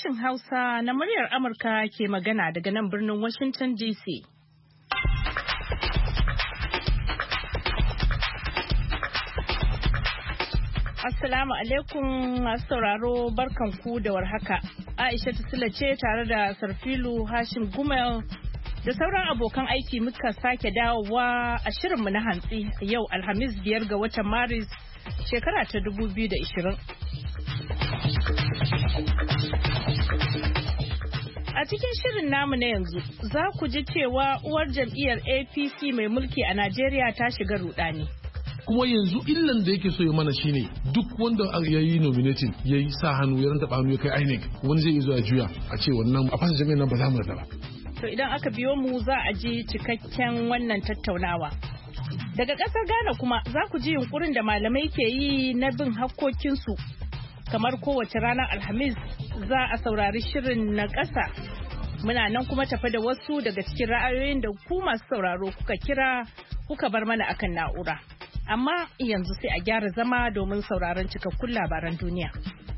Sashen Hausa na muryar Amurka ke magana daga nan birnin Washington DC. Assalamu alaikum masu sauraro barkanku da warhaka. Aisha Sule ce tare da Sarfilu Hashim Gumel da sauran abokan aiki muka sake dawowa a shirinmu na hantsi yau Alhamis 5 ga watan Maris shekara ta 2020. A cikin shirin namu na yanzu za ku ji cewa uwar jam'iyyar APC mai mulki a Najeriya ta shiga rudani. Kuma yanzu illan da yake so ya mana shine duk wanda ya yi nominating ya yi sa hannu ya ranta hannu ya kai INEC wani zai zo ya juya a ce wannan a fasa jami'an nan ba za mu ba. To idan aka biyo mu za a ji cikakken wannan tattaunawa. Daga ƙasar Ghana kuma za ku ji yunkurin da malamai ke yi na bin hakkokinsu. Kamar kowace ranar Alhamis za a saurari shirin na ƙasa. Muna nan kuma tafi da wasu daga cikin ra'ayoyin da ku masu sauraro kuka kira kuka bar mana akan na'ura. Amma yanzu sai a gyara zama domin sauraron cikakkun labaran duniya.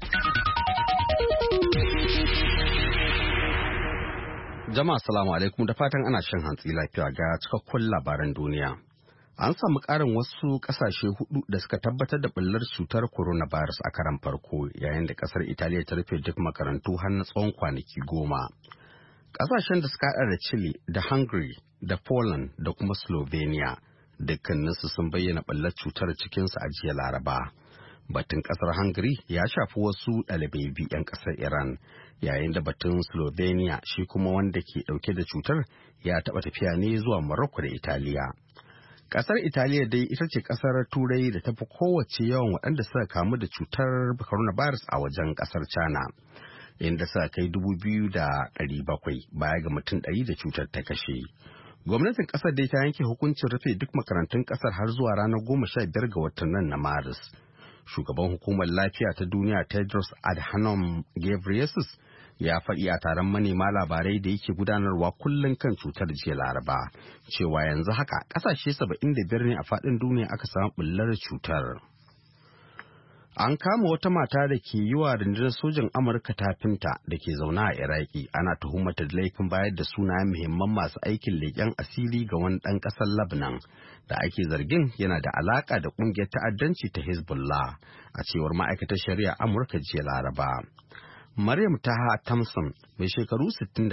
Jama'a salamu alaikum da fatan ana shan hantsi lafiya ga cikakkun labaran duniya. An samu ƙarin wasu ƙasashe 4 da suka tabbatar da ɓullar cutar coronavirus a karan farko yayin da ƙasar Italiya ta rufe duk makarantu har na tsawon kwanaki 10. Ƙasashen da suka haɗa da Chile da Hungary da Poland da kuma Slovenia dukkaninsu sun bayyana ɓullar cutar cikinsu a jiya Laraba. Batun ƙasar Hungary ya shafi wasu ɗalibai 'yan ƙasar Iran, yayin da batun Slovenia shi kuma wanda ke ɗauke da cutar ya taɓa tafiya ne zuwa Morocco da Italiya. Ƙasar Italiya dai ita ce ƙasar Turai da tafi kowace yawan waɗanda suka kamu da cutar coronavirus a wajen ƙasar China, inda suka kai 2,700 baya ga mutum 100 da cutar ta kashe. Gwamnatin ƙasar dai ta yanke hukuncin rufe duk makarantun ƙasar har zuwa ranar 15 ga watan nan na Maris. Shugaban hukumar lafiya ta duniya Tedros Adhanom Ghebreyesus ya faɗi a taron manema labarai da yake gudanarwa kullum kan cutar jiya Laraba cewa yanzu haka ƙasashe 75 ne a faɗin duniya aka samu ɓullar cutar. An kama wata mata da ke yi wa rundunar sojan Amurka tafinta da ke zaune a Iraki, ana tuhumata da laifin bayar da sunayen muhimman masu aikin leƙen asiri ga wani ɗan ƙasar Lebanon da ake zargin yana da alaƙa da ƙungiyar ta'addanci ta Hezbollah, a cewar ma'aikatar shari'a Amurka jiya Laraba. Maryam Taha Thompson mai shekaru 61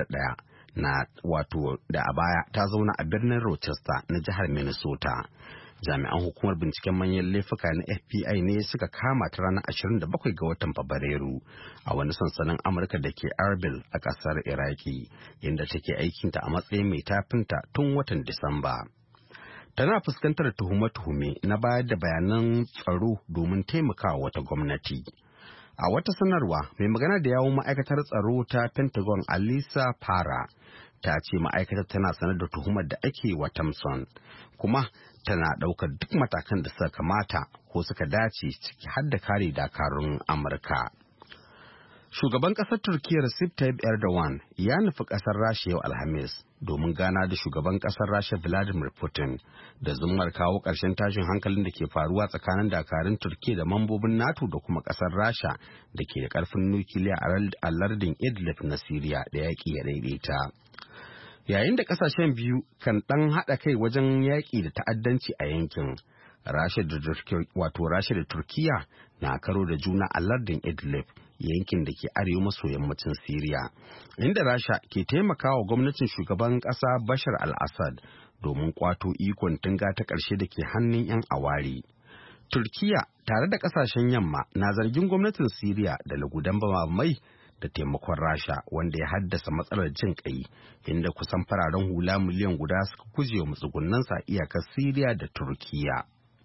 da a baya ta zauna a birnin Rochester na jihar Minnesota. Jami'an hukumar binciken manyan laifuka na FBI ne suka kama ta ranar 27 ga watan Fabrairu a wani sansanin Amurka da ke Erbil a ƙasar Iraki, inda take aikinta a matsayin mai tafinta tun watan Disamba. Tana fuskantar tuhume-tuhume na bayar da bayanan tsaro domin taimakawa wata gwamnati. A wata sanarwa, mai magana da yawun ma'aikatar tsaro ta Pentagon Alisa Para ta ce ma'aikatar tana sanar da tuhumar da ake wa Thompson, kuma tana ɗaukar duk matakan da suka kamata ko suka dace ciki har da kare dakarun Amurka. Shugaban ƙasar Turkiyya Recep Tayyip Erdogan ya nufi ƙasar Rasha yau Alhamis domin gana da shugaban ƙasar Rasha Vladimir Putin da zummar kawo ƙarshen tashin hankalin da ke faruwa tsakanin dakarun Turkiyya da mambobin NATO da kuma ƙasar Rasha da ke da ƙarfin nukiliya a lardin Idlib na Siriya da yaƙi ya daidaita. Yayin da ƙasashen biyu kan ɗan haɗa kai wajen yaƙi da ta'addanci a yankin, Rasha da Turkiyya na karo da juna a lardin Idlib, yankin da ke arewa maso yammacin Siriya, inda Rasha ke taimakawa gwamnatin shugaban ƙasa Bashar al-Assad domin kwato ikon tunga ta ƙarshe da ke hannun 'yan aware. Turkiyya tare da ƙasashen yamma na zargin gwamnatin Siriya da lugudan bamamai da taimakon Rasha, wanda ya haddasa matsalar jin ƙai, inda kusan fararen hula miliyan guda suka guje wa matsugunansa a iyakar Siriya da Turkiyya.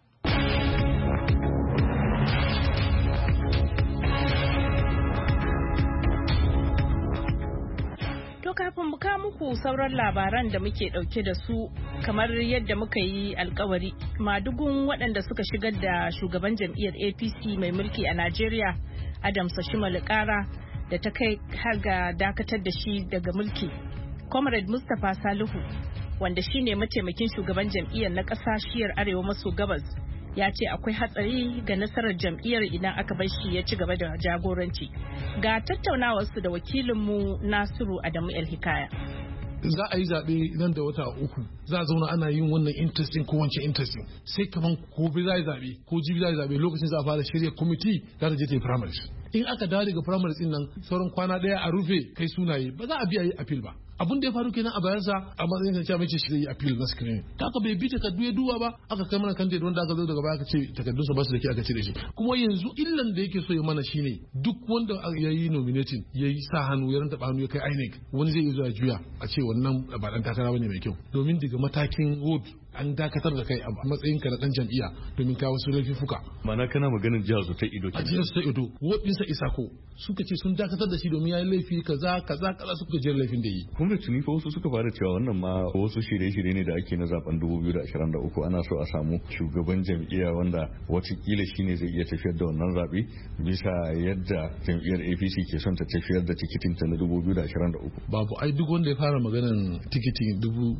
Kafin mu kawo muku sauran labaran da muke dauke da su, kamar yadda muka yi alkawari, madugun waɗanda suka shigar da shugaban jam'iyyar APC mai mulki a Najeriya, Adams Ashimale ƙara da ta kai har ga dakatar da shi daga mulki. Comrade Mustapha Salihu, wanda shine mataimakin shugaban jam'iyyar na ƙasa shiyar Arewa maso gabas, ya ce akwai hatsari ga nasarar jam'iyyar idan aka bar shi ya ci gaba da jagoranci. Ga tattaunawarsu da wakilinmu Nasiru Adamu El Hikaya. Za a yi zaɓe nan da wata 3 za a zauna ana yin wannan interesting ko wancan interesting sai kaman gobe za a yi zaɓe ko jibi za a yi zaɓe lokacin za a fara shirya kwamiti za ta je ta yi primaries. In aka dawo daga primaries din nan sauran kwana ɗaya a rufe kai sunaye ba za a biya yi appeal ba. Abun da ya faru kenan a bayansa a matsayin kan cewa mace shi yi appeal na screen ta aka bai bi takardu ya duba ba aka kai mana candidate wanda aka zo daga baya aka ce takardunsa ba su da ke aka cire shi. Kuma yanzu illan da yake so ya mana shine duk wanda ya yi nominating ya yi sa hannu ya rantaba hannu ya kai INEC wani zai iya zuwa juya a ce wannan ba dan takara bane mai kyau domin daga matakin road an dakatar da kai a matsayin ka na dan jam'iyya domin kawo su laifuka. Mana kana maganin jihar su ta Ido a jihar su ta Ido wadin sa Isako suka ce sun dakatar da shi domin ya yi laifi kaza suka jira laifin da yi. Kuma tuni fa wasu suka fara cewa wannan ma wasu shirye-shirye ne da ake na zaben 2023 ana so a samu shugaban jam'iyya wanda watakila shine zai iya tafiyar da wannan zabe bisa yadda jam'iyyar APC ke son ta tafiyar da tikitin ta na 2023. Babu ai duk wanda ya fara maganan tikitin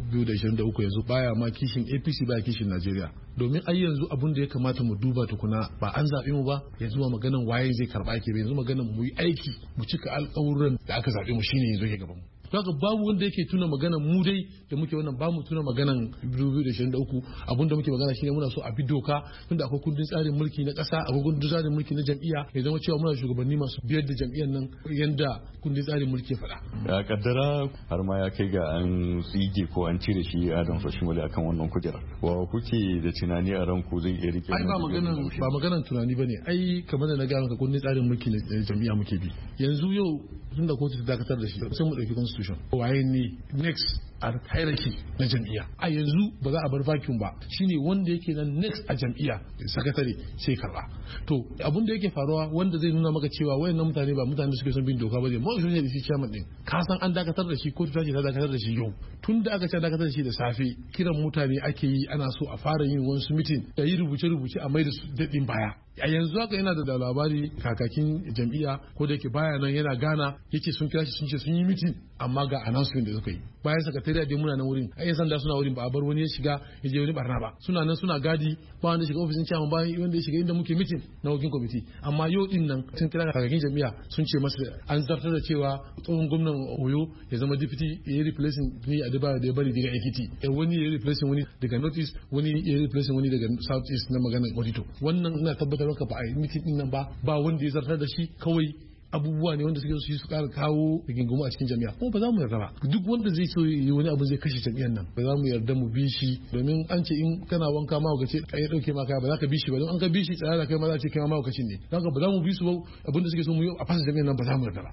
2023 yanzu baya ma kishin APC ba kishin Najeriya domin ai yanzu abun da ya kamata mu duba tukuna ba an zaɓe mu ba yanzu ma maganan waye zai karɓa ke yanzu maganan mu yi aiki mu cika alƙawuran da aka zaɓe mu shine yanzu ke gaban mu. Haka babu wanda yake tuna maganan mu dai da muke wannan ba mu tuna maganan 2023 abun da muke magana shine muna so a bi doka tunda akwai kundin tsarin mulki na ƙasa akwai kundin tsarin mulki na jam'iyya ya zama cewa muna shugabanni masu biyar da jam'iyyar nan yanda kundin tsarin mulki ya faɗa. Ya kaddara har ma ya kai ga an tsige ko an cire shi Adam Fashimole akan wannan kujera. Wa kuke da tunani a ranku zai iya rike? Ai ba maganan tunani bane ai kamar da na ga maka kundin tsarin mulki na jam'iyya muke bi. Yanzu yau tunda kotu ta dakatar da shi sai mu dauki constitution waye ne next a hierarchy na jam'iyya a yanzu ba za a bar vacuum ba shine wanda yake nan next a jam'iyya sakatare sai karba to abun da yake faruwa wanda zai nuna maka cewa wayannan mutane ba mutane da suke son bin doka ba ne mu shi ne da shi chairman din ka san an dakatar da shi kotu ta ce ta dakatar da shi yau tun da aka ce dakatar da shi da safe kiran mutane ake yi ana so a fara yin wasu meeting da yi rubuce-rubuce a mai da su daɗin baya a yanzu haka yana da labari kakakin jam'iyya ko da yake baya nan yana gana yake sun kira shi sun ce sun yi meeting amma ga announcement da suka yi bayan sakatariya dai muna nan wurin ayyan sanda suna wurin ba a bar wani ya shiga ya je wani barna ba suna nan suna gadi ba wanda shiga ofisin chairman ba wanda ya shiga inda muke meeting na working committee amma yau din nan sun kira kakakin jam'iyya sun ce masa an zartar da cewa tsohon gwamnan Oyo ya zama deputy ya replacing ni a Adebayo da ya bari daga Ekiti wani ya replacing wani daga North East wani ya replacing wani daga South East na maganar auditor wannan ina tabbatar maka ba a yi meeting din nan ba wanda ya zartar da shi kawai abubuwa ne wanda suke so su kara kawo rigingimu a cikin jami'a kuma ba za mu yarda ba duk wanda zai so yi wani abu zai kashe jami'an nan ba za mu yarda mu bi shi domin an ce in kana wanka ma ka ce kai dauke ma kaya ba za ka bi shi ba don an ka bi shi tsaya da kai ma za ce kai ma ka ne don ba za mu bi su ba abinda suke so mu yi a fasa jami'an nan ba za mu yarda ba.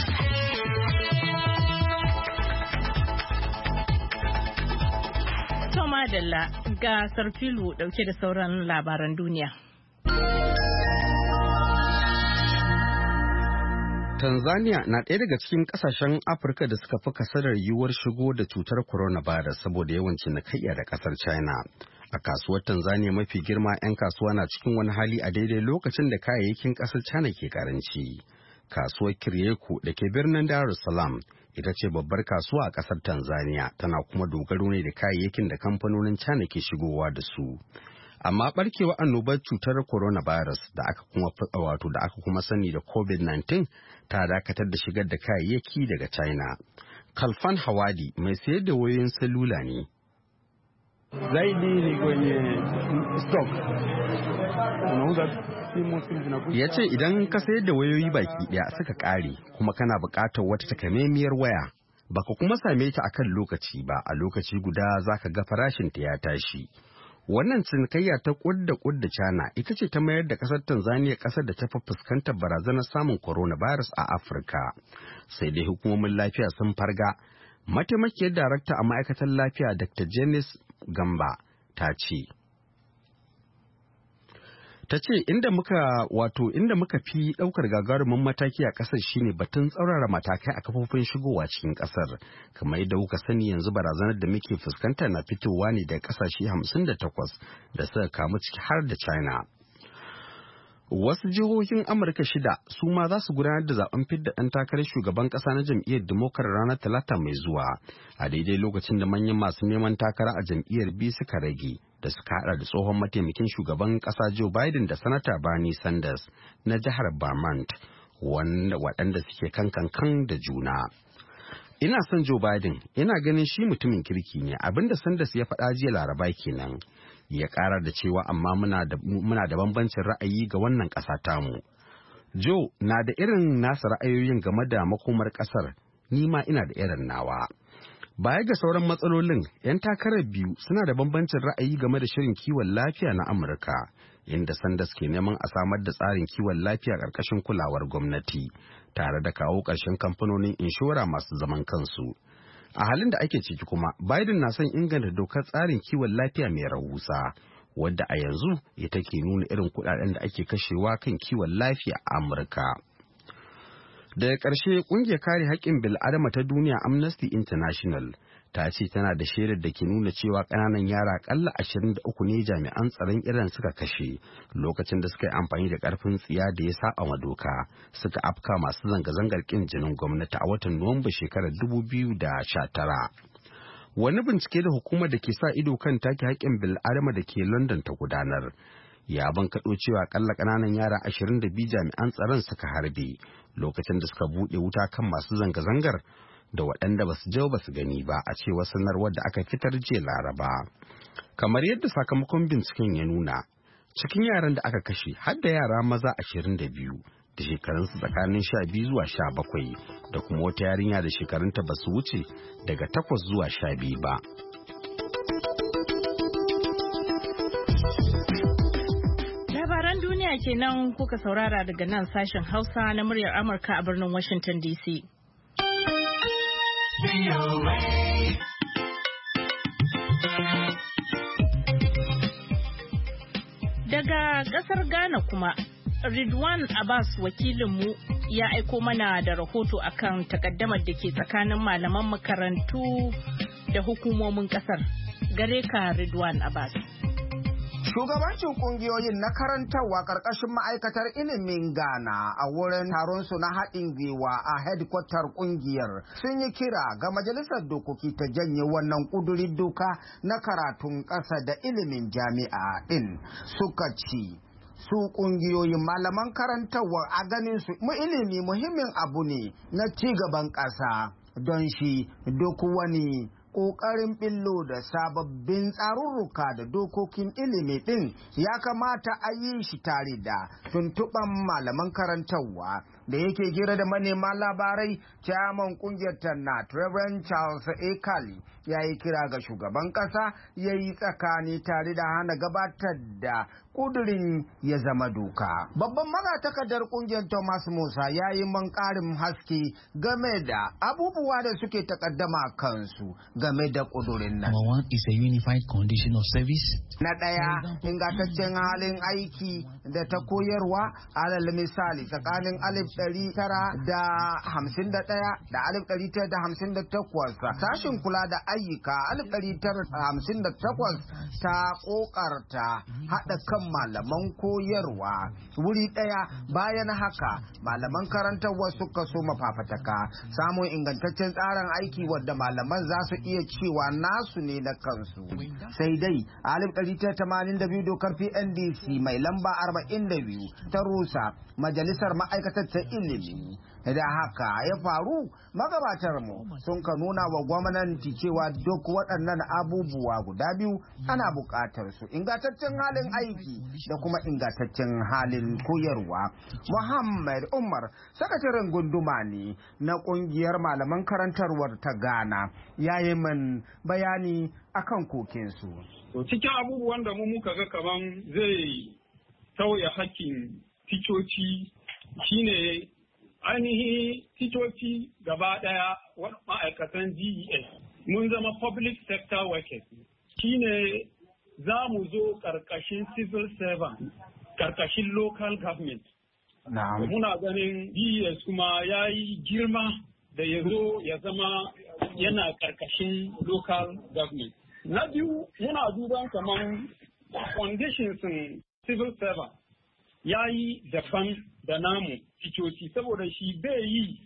Madalla ga Sarfilu dauke da sauran labaran duniya. Tanzania na ɗaya daga cikin ƙasashen Afirka da suka fi kasadar yiwuwar shigo da cutar coronavirus saboda yawan cinikayya da ƙasar China. A kasuwar Tanzania mafi girma 'yan kasuwa na cikin wani hali a daidai lokacin da kayayyakin ƙasar China ke karanci. Kasuwar Kiryeko da ke birnin Dar es Salaam ita ce babbar kasuwa a ƙasar Tanzania tana kuma dogaro ne da kayayyakin da kamfanonin China ke shigowa da su. Amma barkewa annobar cutar coronavirus da aka kuma sani da COVID-19 ta dakatar da shigar da kayayyaki daga China. Kalfan Hawadi mai sayar da wayoyin salula ne. Zaidi ni kwenye stock. Ya ce idan ka sayar da wayoyi baki ɗaya suka ƙare kuma kana buƙatar wata takamaimiyar waya baka kuma same ta akan lokaci ba a lokaci guda zaka ga farashinta ya tashi. Wannan cinikayya ta kudda China ita ce ta mayar da ƙasar Tanzania ƙasar da ta fi fuskantar barazanar samun coronavirus a Afirka. Sai dai hukumomin lafiya sun farga. Mataimakiyar darakta a ma'aikatar lafiya Dr. Janice Gamba ta ce inda muka fi ɗaukar gagarumin mataki a ƙasar shine batun tsaurara matakai a kafofin shigowa cikin ƙasar. Kamar yadda kuka sani yanzu barazanar da muke fuskanta na fitowa ne daga ƙasashe 58 da suka kamu ciki har da China. Wasu jihohin Amurka 6 su ma za su gudanar da zaben fidda ɗan takarar shugaban ƙasa na jam'iyyar Democrat ranar Talata mai zuwa, a daidai lokacin da manyan masu neman takara a jam'iyyar biyu suka rage, da suka hada da tsohon mataimakin shugaban ƙasa Joe Biden da Sanata Bernie Sanders na jihar Vermont, waɗanda suke kan da juna. Ina son Joe Biden, ina ganin shi mutumin kirki ne, abinda Sanders ya faɗa jiya Laraba kenan. Ya ƙara da cewa amma muna da bambancin ra'ayi ga wannan ƙasa tamu. Joe na da irin nasa ra'ayoyin game da makomar ƙasar, ni ma ina da irin nawa. Baya ga sauran matsalolin, 'yan takarar biyu suna da bambancin ra'ayi game da shirin kiwon lafiya na Amurka, inda Sanders ke neman a samar da tsarin kiwon lafiya ƙarƙashin kulawar gwamnati, tare da kawo ƙarshen kamfanonin inshora masu zaman kansu. A halin da ake ciki kuma, Biden na son inganta dokar tsarin kiwon lafiya mai rahusa, wadda a yanzu ita ke nuna irin kuɗaɗen da ake kashewa kan kiwon lafiya a Amurka. Daga ƙarshe, ƙungiyar kare haƙƙin bil'adama ta duniya Amnesty International ta ce tana da shaidar da ke nuna cewa ƙananan yara ƙalla 23 ne jami'an tsaron Iran suka kashe lokacin da suka yi amfani da ƙarfin tsiya da ya saba wa doka, suka afka masu zanga-zangar ƙin jinin gwamnati a watan Nuwamba shekarar 2019. Wani bincike da hukumar da ke sa ido kan take haƙƙin bil'adama da ke London ta gudanar ya bankaɗo cewa ƙalla ƙananan yara 22 jami'an tsaron suka harbe lokacin da suka buɗe wuta kan masu zanga-zangar da waɗanda ba su je ba su gani ba, a cewar sanarwar da aka fitar jiya Laraba. Kamar yadda sakamakon binciken ya nuna, cikin yaran da aka kashe har da yara maza 22 da shekarunsu tsakanin 12 zuwa 17 da kuma wata yarinya da shekarunta ba su wuce daga 8 zuwa 12 ba. Labaran duniya kenan kuka saurara daga nan sashen Hausa na muryar Amurka a birnin Washington DC. Daga ƙasar Ghana kuma, Ridwan Abbas wakilinmu ya aiko mana da rahoto akan takaddamar da ke tsakanin malaman makarantu da hukumomin ƙasar. Gare ka Ridwan Abbas. Shugabancin kungiyoyin na karantarwa karkashin ma'aikatar ilimin Ghana a wurin taron su na haɗin gwiwa a hedkwatar kungiyar sun yi kira ga majalisar dokoki ta janye wannan kudurin doka na karatun ƙasa da ilimin jami'a ɗin. Suka ci su kungiyoyin malaman karantarwa a ganin su mu ilimi muhimmin abu ne na ci gaban ƙasa, don shi duk wani ƙoƙarin billo da sababbin tsarurruka da dokokin ilimi ɗin ya kamata a yi shi tare da tuntuɓan malaman karantarwa. Da yake gira da manema labarai, chairman ƙungiyar Tannat Reverend Charles Ekali ya yi kira ga shugaban ƙasa ya yi tsakani tare da hana gabatar da ƙudurin ya zama doka. Babban magatakardar ƙungiyar Thomas Musa ya yi man ƙarin haske game da abubuwa da suke takaddama kansu game da ƙudurin nan. Number one is a unified condition of service. Na ɗaya, ingantaccen halin aiki da ta koyarwa, alal misali tsakanin 1951 da 1958 sashin kula da ayyuka 1958 ta ƙoƙarta haɗa kan malaman koyarwa wuri ɗaya. Bayan haka malaman karantarwa suka so mafafataka samun ingantaccen tsarin aiki wadda malaman za su iya cewa nasu ne na kansu. Sai dai 1982 dokar PNDC mai lamba 42 ta rusa majalisar ma'aikatar ta ilimi. Da haka ya faru, magabatar mu sun ka nuna wa gwamnati cewa duk waɗannan abubuwa guda biyu ana buƙatar su, ingantaccen halin aiki da kuma ingantaccen halin koyarwa. Muhammad Umar, sakataren gunduma ne na ƙungiyar malaman karantarwar ta Ghana, ya yi min bayani akan kokinsu. Cikin abubuwan da mu muka ga kaman zai tauye hakkin ticoci shine ainihin ticoci gaba daya ma'aikatan GES mun zama public sector workers, shine za mu zo karkashin civil servant, karkashin local government. Muna ganin GES kuma ya yi girma da ya zo ya zama yana karkashin local government. Na biyu, muna duban kamar conditions in civil servant ya yi daban da namu ticoci saboda shi bai yi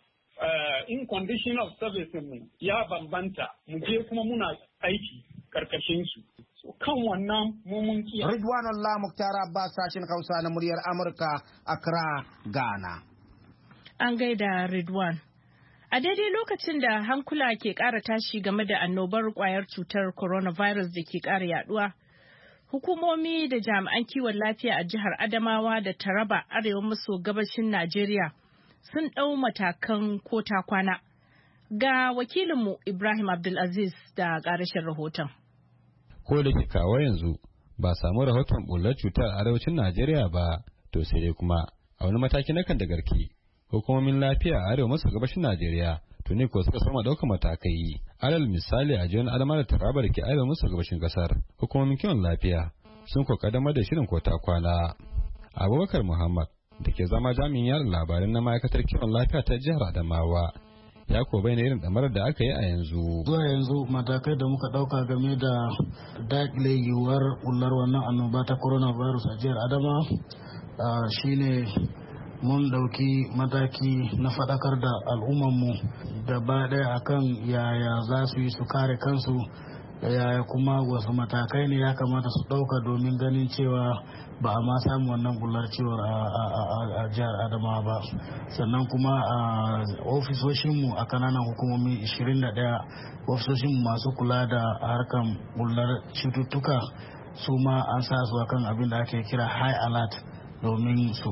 in condition of service mu ya bambanta mu je kuma muna aiki karkashin su. So kan wannan mun kiyaye. Ridwanullah Muktar Abbas, sashin Hausa na muryar Amurka, Accra, Ghana. An gaida Ridwan. A daidai lokacin da hankula ke ƙara tashi game da annobar ƙwayar cutar coronavirus da ke ƙara yaduwa, hukumomi da jami'an kiwon lafiya a jihar Adamawa da Taraba arewa maso gabashin Najeriya sun ɗau matakan ko ta kwana. Ga wakilinmu Ibrahim Abdulaziz da ƙarashin rahoton. Ko da ke kawo yanzu ba samu rahoton bullar cutar a arewacin Najeriya ba, to sai dai kuma a wani mataki na kan da garki. Hukumomin lafiya a arewa maso gabashin Najeriya tuni ko suka sama ɗaukar matakai. Alal misali a jihar Adamawa da Taraba da ke arewa maso gabashin kasar, hukumomin kiwon lafiya sun ko kaddamar da shirin ko ta kwana. Abubakar Muhammad da ke zama jami'in yada labarin na ma'aikatar kiwon lafiya ta jihar Adamawa ya ko bayyana irin damarar da aka yi a yanzu. Zuwa yanzu matakai da muka ɗauka game da daƙile yiwuwar bullar wannan annoba ta coronavirus a jihar Adamawa shine mun ɗauki mataki na faɗakar da al'ummanmu gaba ɗaya akan yaya za su yi su kare kansu, yaya kuma wasu matakai ne ya kamata su ɗauka domin ganin cewa ba a ma samu wannan bullar ciwon a jihar Adamawa ba. Sannan kuma a ofisoshinmu a kananan hukumomi 21 ofisoshinmu masu kula da harkan bullar cututtuka su ma an sa su akan abin da ake kira high alert domin su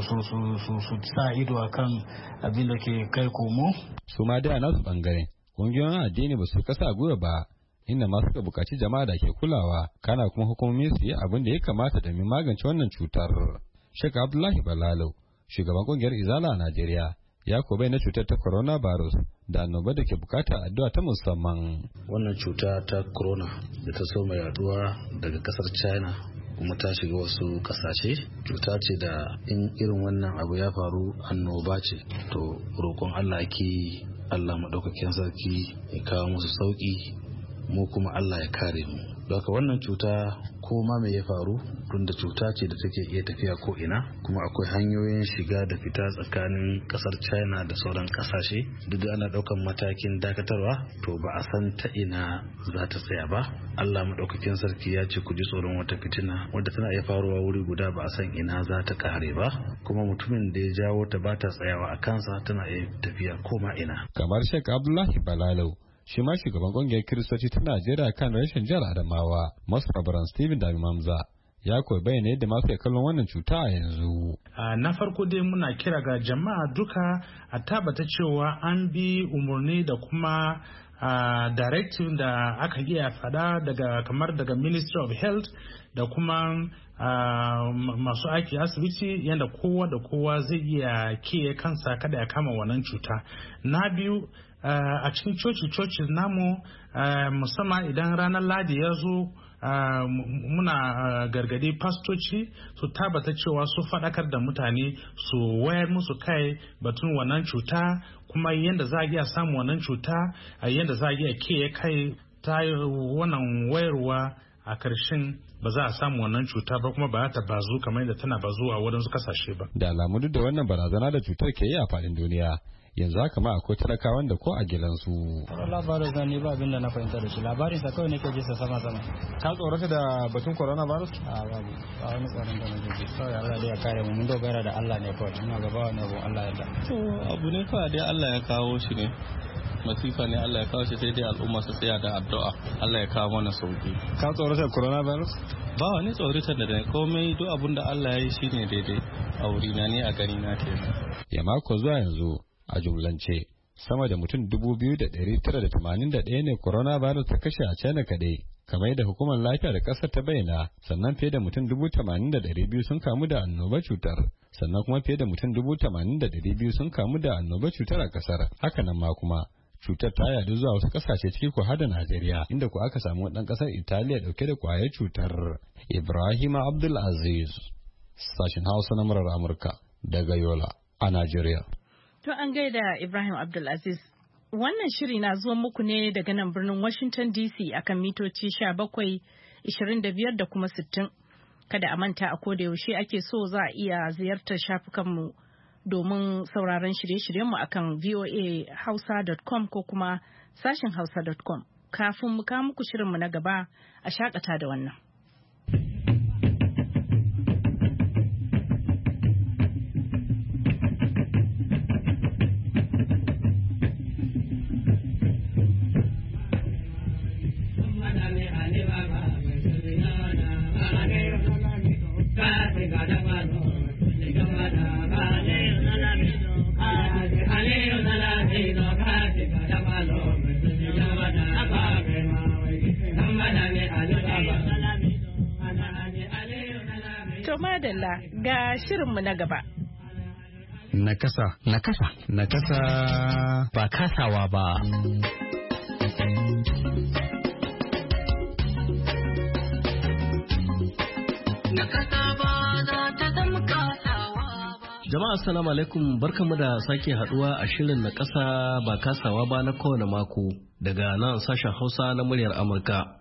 sa ido akan abin da ke kai komo. Su ma da nasu bangare kungiyoyin addini ba su kasa gwiwa ba, inda ma suka bukaci jama'a da ke kulawa kana kuma hukumomi su yi abin da ya kamata domin magance wannan cutar. Sheikh Abdullahi Balalo, shugaban kungiyar Izala a Najeriya, ya ko na cutar ta coronavirus da annoba da ke bukata addu'a ta musamman. Wannan cuta ta corona da ta so mai yaduwa daga kasar China kuma ta shiga wasu kasashe, cuta ce da in irin wannan abu ya faru annoba ce, to roƙon Allah ke Allah maɗaukakin sarki ya kawo musu sauƙi, mu kuma Allah ya kare mu. Daga wannan cuta ko ma me ya faru, tunda cuta ce da take iya tafiya ko ina, kuma akwai hanyoyin shiga da fita tsakanin kasar China da sauran kasashe, duk da ana daukan matakin dakatarwa, to ba a san ta ina za ta tsaya ba. Allah madaukakin sarki ya ce ku ji tsoron wata fitina wadda tana iya faruwa wuri guda, ba a san ina za ta kare ba, kuma mutumin da ya jawo ta ba ta tsayawa a kansa, tana iya tafiya ko ma ina. Kamar Sheikh Abdullahi Balalau, shi ma shugaban kungiyar Kiristoci ta Najeriya kan rashin jihar Adamawa, Masu Rabaran Stephen Dami Mamza, ya koyi bayyana yadda masu kallon wannan cuta a yanzu. Na farko dai muna kira ga jama'a duka a tabbata cewa an bi umarni da kuma directive da aka iya fada daga Ministry of Health da kuma masu aiki asibiti, yadda kowa da kowa zai iya kiyaye kansa kada ya kama wannan cuta. Na biyu, a cikin coci namu musamman idan ranar Ladi ya zo, muna gargadi pastoci su tabbata cewa su faɗakar da mutane, su wayar musu kai batun wannan cuta, kuma yadda za a iya samun wannan cuta, yadda za a iya kiyaye kai ta wannan wayarwa. A ƙarshen ba za a samu wannan cuta ba, kuma ba ta bazu kamar yadda tana bazu a wadansu kasashe ba. Da alamu duk da wannan barazana da cutar ke yi a faɗin duniya, yanzu haka ma akwai talakawan da ko a gidansu. Labarin zan ba abin da na fahimta da shi, labarin sa kawai nake jisa sama. Ka tsorata da batun coronavirus? A babu, ba wani tsoron da nake ji. Kawai Allah dai ya kare mu, mun dogara da Allah ne kawai, ina gaba wani abu Allah ya da. To abu ne kawai dai Allah ya kawo shi ne. Masifa ne Allah ya kawo shi, sai dai al'umma su tsaya da addu'a Allah ya kawo mana sauki. Ka tsorata coronavirus? Ba wani tsorata da komai, duk abin da Allah ya yi shine daidai a wurina ne, a gani na kenan. Ya mako zuwa yanzu a jumlance sama da mutum 2,981 ne coronavirus ta kashe a China kadai, kamar yadda hukumar lafiya da kasar ta bayyana. Sannan fiye da mutum 80,200 sun kamu da annobar cutar, sannan kuma fiye da mutum 80,200 sun kamu da annobar cutar a kasar. Hakanan ma kuma cutar ta yadu zuwa wasu kasashe ciki ko hada Najeriya, inda ko aka samu dan kasar Italiya dauke da kwayar cutar. Ibrahim Abdul Aziz, sashin Hausa na murar Amurka daga Yola a Najeriya. To an gaida Ibrahim Abdulaziz. Wannan shiri na zuwa muku ne daga nan birnin Washington DC akan mitoci 17, 25 da kuma 60. Kada a manta a koda yaushe ake so za a iya ziyartar shafukanmu domin sauraron shirye-shiryenmu akan voahausa.com ko kuma sashen hausa.com. Kafin mu kawo muku shirinmu na gaba a shakata da wannan. To madalla ga shirinmu na gaba. Nakasa. Ba kasawa ba. Jama'a assalamu alaikum, barkanmu da sake haduwa a shirin na kasa ba kasawa ba na kowane mako daga nan sashen Hausa na muryar Amurka.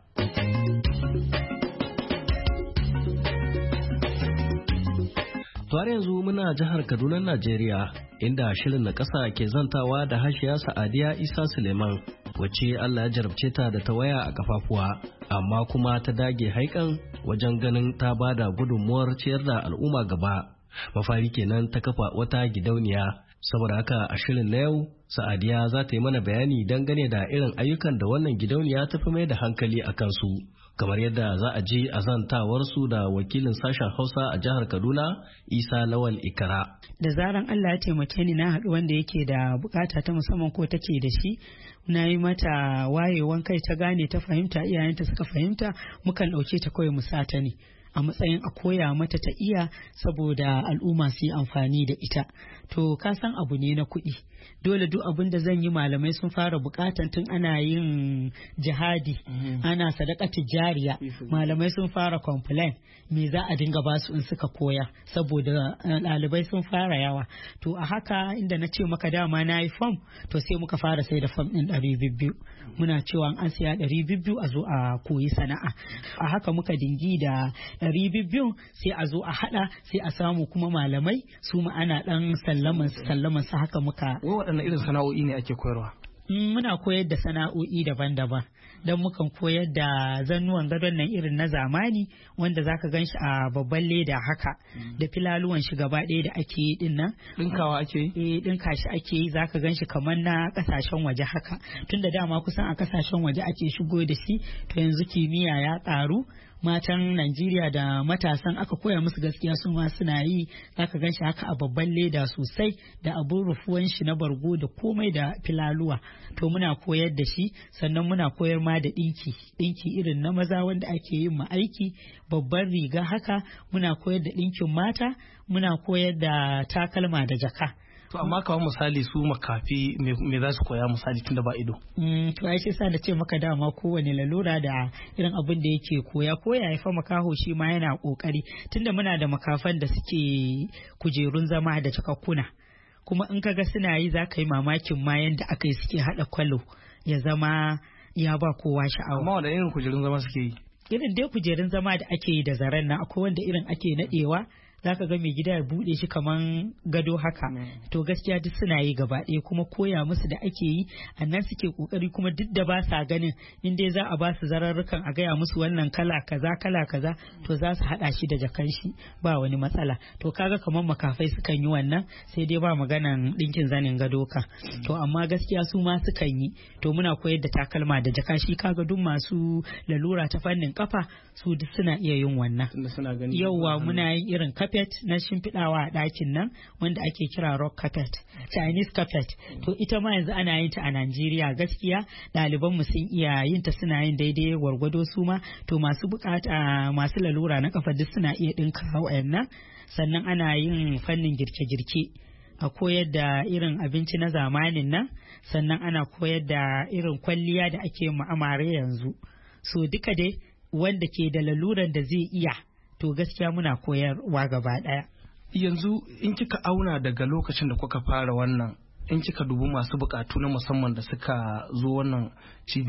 Tare yanzu muna jihar Kaduna, Najeriya, inda shirin na ƙasa ke zantawa da Hashiya Sa'adiya Isa Suleiman, wacce Allah ya jarabce ta da tawaya a kafafuwa, amma kuma ta dage haikan wajen ganin ta bada gudunmuwar ciyar da al'umma gaba. Mafari kenan ta kafa wata gidauniya. Saboda haka a shirin na yau, Sa'adiya za ta yi mana bayani dangane da irin ayyukan da wannan gidauniya ta fi mai da hankali a kansu. Kamar yadda za a ji a zantawarsu da wakilin sashen Hausa a jihar Kaduna, Isa Lawal Ikara. Da zaran Allah ya taimake ni na haɗu wanda yake da bukata ta musamman ko take da shi, na yi mata wayewan kai ta gane ta fahimta, iyayenta suka fahimta, mukan ɗauke ta kawai mu sata ne a matsayin a koya mata ta iya saboda al'umma su yi amfani da ita. To ka san abu ne na kuɗi, dole duk abin da zan yi malamai sun fara bukatan tun ana yin jihadi, ana sadakati jariya, malamai sun fara complain me za a dinga basu in suka koya saboda ɗalibai sun fara yawa. To a haka inda na ce maka dama na yi fom, to sai muka fara sai da fom ɗin 200. Muna cewa an siya 200 a zo a koyi sana'a. A haka muka dingi da 200 sai a zo a hada, sai a samu kuma malamai su ma ana dan sallaman su haka muka. Waɗanne irin sana'o'i ne ake koyarwa? Muna koyar da sana'o'i daban-daban, don mukan koyar da zannuwan gadon nan irin na zamani wanda zaka gan shi a babban leda haka, da filaluwan shi gaba ɗaya da ake yi din nan. Ɗinkawa ake yi? Ɗinka shi ake yi, zaka gan shi kamar na ƙasashen waje haka, tunda dama kusan a ƙasashen waje ake shigo da shi, to yanzu kimiyya ya ƙaru. Matan Najeriya da matasan aka koya musu gaskiya su ma suna yi, zaka gan shi haka a babban leda sosai da abun rufuwan shi na bargo da komai da filaluwa. To muna koyar da shi, sannan muna koyar ma da ɗinki irin na maza wanda ake yin ma aiki, babban riga haka, muna koyar da ɗinkin mata, muna koyar da takalma da jaka. To amma kawai misali su makafi me za su koya misali tunda ba ido? To ai sai sa da ce maka dama kowane lalura da irin abin da yake koya ya fa makaho shi ma yana kokari, tunda muna da makafan da suke kujerun zama da cikakkuna, kuma in kaga suna yi za ka yi mamakin ma yanda aka yi suke haɗa kwalo ya zama ya ba kowa sha'awa. Amma wanda irin kujerun zama suke yi? Irin dai kujerun zama da ake yi da zaren nan, akwai wanda irin ake naɗewa zaka ga mai gida ya bude shi kaman gado haka. To gaskiya duk suna yi gaba ɗaya, kuma koya musu da ake yi annan suke kokari, kuma duk da ba sa ganin in dai za a ba su zararrukan a gaya musu wannan kala kaza to za su hada shi da jakan shi ba wani matsala. To kaga kaman makafai sukan yi wannan, sai dai ba maganan dinkin zanin gado ka. To amma gaskiya su ma sukan yi. To muna koyar da takalma da jaka, shi kaga duk masu lalura ta fannin kafa su duk suna iya yin wannan. Yauwa muna yin irin carpet na shimfiɗawa a ɗakin nan wanda ake kira rock carpet, Chinese carpet. To ita ma yanzu ana yin ta a Najeriya, gaskiya ɗaliban mu sun iya yin ta, suna yin daidai gwargwado su ma. To masu bukata masu lalura na kafa duk suna iya ɗinka wayannan. Sannan ana yin fannin girke-girke, a koyar da irin abinci na zamanin nan, sannan ana koyar da irin kwalliya da ake ma'amare yanzu. So duka dai wanda ke da laluran da zai iya, to gaskiya muna koyarwa gaba ɗaya. Yanzu in kika auna daga lokacin da kuka fara wannan, in kika dubi masu bukatu na musamman da suka zo wannan cibiya,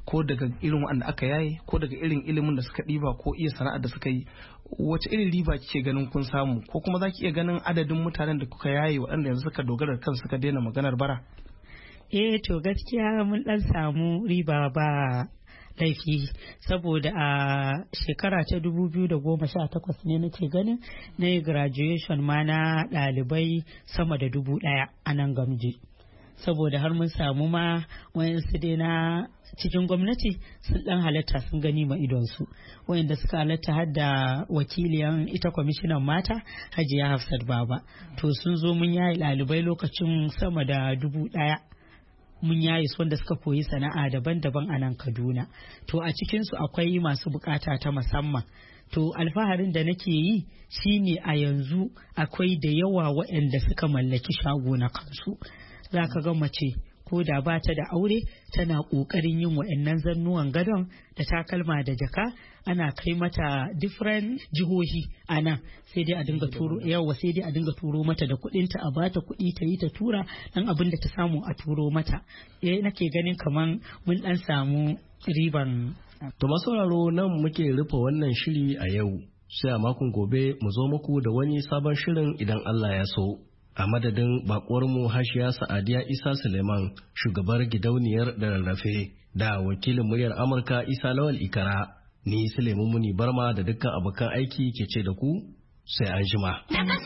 ko daga irin wanda aka yaye ko daga irin ilimin da suka ɗiba ko iya sana'ar da suka yi, wace irin riba kike ganin kun samu, ko kuma za ki iya ganin adadin mutanen da kuka yaye waɗanda yanzu suka dogara kan suka daina maganar bara? To gaskiya mun dan samu riba ba laifi, saboda a shekara ta 2018 ne nake ganin na yi graduation ma na ɗalibai sama da 1,000 a nan Gamji, saboda har mun samu ma wayansu dai na cikin gwamnati sun dan halatta sun gani ma idonsu, wayanda suka halatta har da wakiliyan ita kwamishinan mata Hajiya Hafsat Baba, to sun zo mun yayi ɗalibai lokacin sama da 1,000 mun yayi su wanda suka koyi sana'a daban-daban a nan Kaduna. To a cikinsu akwai masu bukata ta musamman. To alfaharin da nake yi shine a yanzu akwai da yawa waɗanda suka mallaki shago na kansu. Za ka ga mace ko da ba ta da aure tana ƙoƙarin yin waɗannan zannuwan gadon da takalma da jaka, ana kai mata different jihohi a nan, sai dai a dinga turo mata da kuɗinta, a bata kuɗi ta yi ta tura dan abin da ta samu a turo mata. Nake ganin kaman mun dan samu riban. To masauraro, nan muke rufe wannan shiri a yau, sai a makon gobe mu zo muku da wani sabon shirin idan Allah ya so. A madadin bakuwarmu Hashiya Sa'adiya Isa Suleiman, shugabar gidauniyar da rarrafe, da wakilin muryar Amurka Isa Lawal Ikara, ni Suleiman Muni Barma da dukkan abokan aiki ke ce da ku sai an jima.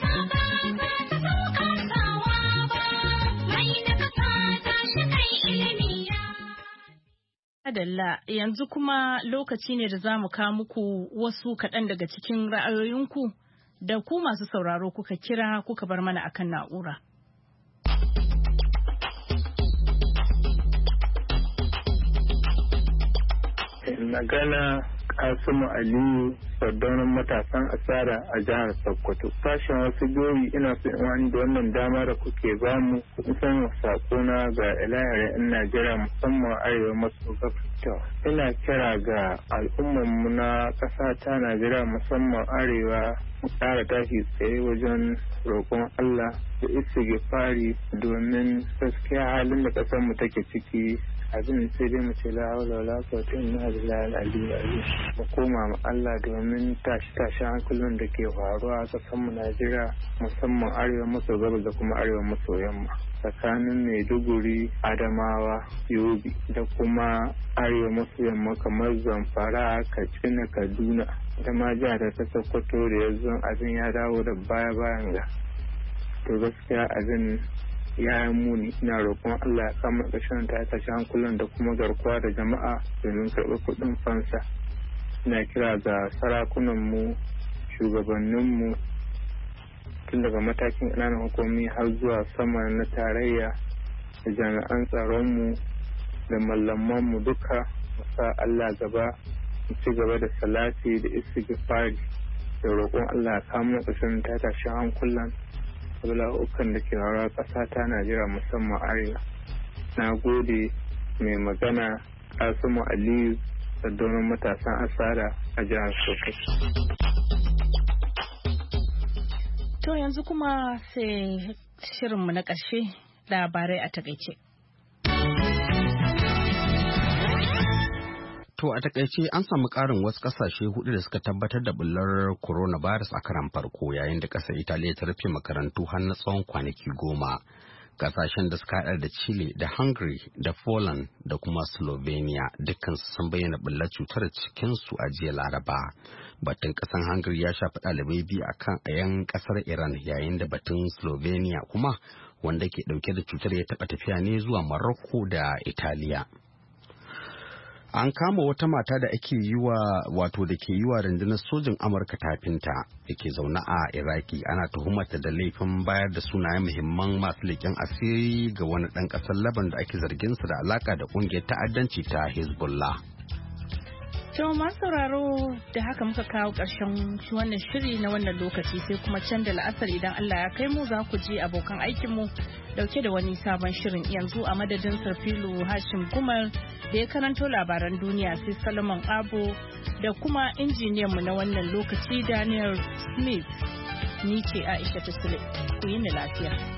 Adalla, yanzu kuma lokaci ne da za mu kawo muku wasu kaɗan daga cikin ra'ayoyinku da ku masu sauraro kuka kira kuka bar mana akan na'ura. Magana Kasimu Aliyu, sardaunan matasan asara a jihar Sokoto. Sashen wasu goyi ina so in wani da wannan dama da kuke bamu kun san sakona ga ilayarin 'yan Najeriya musamman arewa maso gabas. Ina kira ga al'ummarmu na ƙasa ta Najeriya musamman arewa mu ƙara tashi tsaye wajen roƙon Allah da istighfari domin gaskiya halin da ƙasar mu take ciki abin sai dai mu ce la haula wala quwwata illa billahi al-aliyyil azim. Mu koma ma Allah domin tashi hankalin da ke faruwa a ƙasar mu Najeriya musamman arewa maso gabas da kuma arewa maso yamma tsakanin Maiduguri, Adamawa, Yobe da kuma arewa maso yamma kamar Zamfara, Katsina, Kaduna da ma jihar ta Sokoto da yanzu abin ya dawo da baya-bayan ga. To gaskiya abin ya yi muni, ina roƙon Allah ya kama ƙarshen ta tashi hankulan da kuma garkuwa da jama'a domin karɓar kuɗin fansa. Ina kira ga sarakunanmu, shugabanninmu tun daga matakin ƙananan hukumi har zuwa sama na tarayya da jami'an tsaronmu da mallamanmu duka sa Allah gaba mu ci gaba da salati da istighfari da roƙon Allah ya kama ƙarshen ta tashi hankulan bala'ukan da ke hawa ƙasa ta Najeriya musamman arewa. Na gode. Mai magana Kasimu Aliyu, sardaunan matasan asara a jihar Sokoto. To yanzu kuma sai shirinmu na ƙarshe, labarai a takaice. To a takaice an samu ƙarin wasu ƙasashe 4 da suka tabbatar da bullar coronavirus a karan farko, yayin da ƙasar Italiya ta rufe makarantu har na tsawon kwanaki 10. Ƙasashen da suka haɗa da Chile da Hungary da Poland da kuma Slovenia dukkansu sun bayyana bullar cutar cikinsu a jiya Laraba. Batun ƙasar Hungary ya shafi ɗalibai biyu a yan ƙasar Iran, yayin da batun Slovenia kuma wanda ke ɗauke da cutar ya taɓa tafiya ne zuwa Morocco da Italiya. An kama wata mata da ke yi wa rundunar sojin Amurka tafinta da ke zaune a Iraki. Ana tuhumarta da laifin bayar da sunayen muhimman masu leƙen asiri ga wani ɗan ƙasar Laban da ake zarginsa da alaƙa da ƙungiyar ta'addanci ta Hezbollah. To masu sauraro, da haka muka kawo ƙarshen wannan shiri na wannan lokaci, sai kuma can da la'asar idan Allah ya kai mu za ku ji abokan aikinmu dauke da wani sabon shirin. Yanzu a madadin Sarfilu Hashim Gumal da ya karanto labaran duniya, sai Solomon Abo da kuma injiniyanmu na wannan lokaci Daniel Smith, ni ce Aisha Tusule. Ku yi ni lafiya.